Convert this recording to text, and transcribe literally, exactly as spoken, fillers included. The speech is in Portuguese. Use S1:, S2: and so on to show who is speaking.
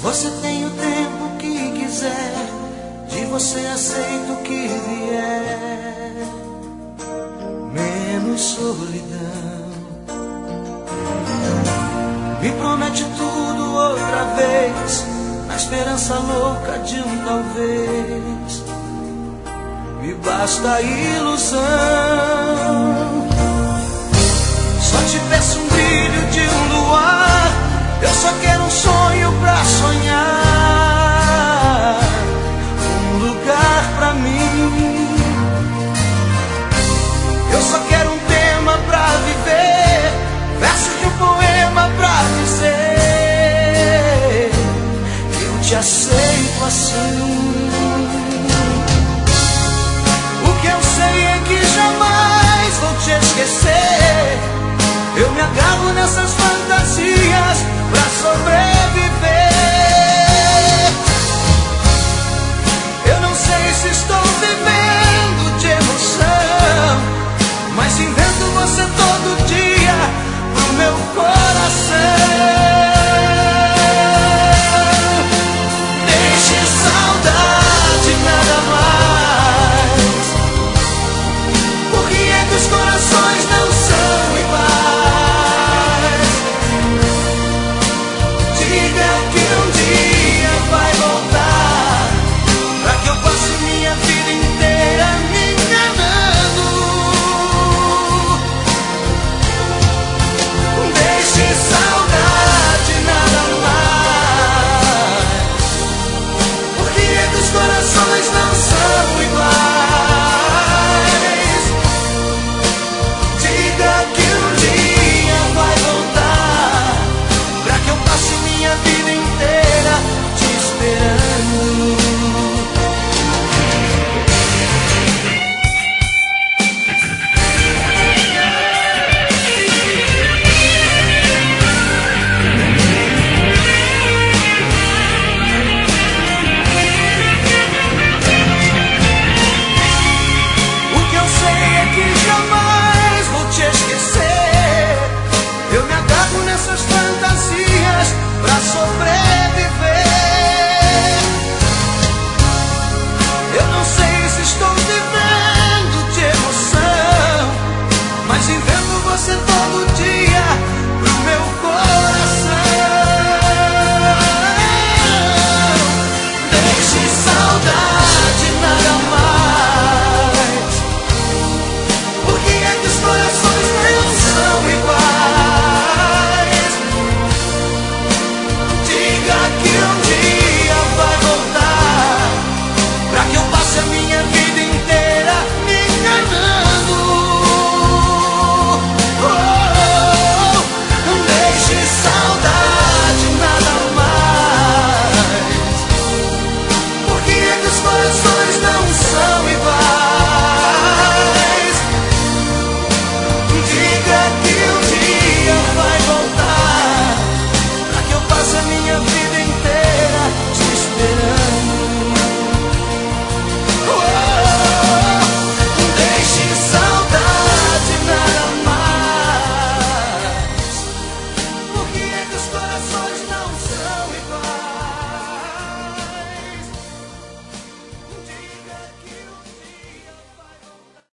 S1: Você tem o tempo que quiser, de você aceito o que vier, menos solidão. Me promete tudo outra vez, na esperança louca de um talvez. Me basta a ilusão. Só te peço um brilho de um luar, eu só quero um sonho pra sonhar, um lugar pra mim. Eu só quero um tema pra viver, versos de um poema pra dizer que eu te aceito assim. O que eu sei é que jamais vou te esquecer. Eu me agarro nessas fantasias pra sobreviver.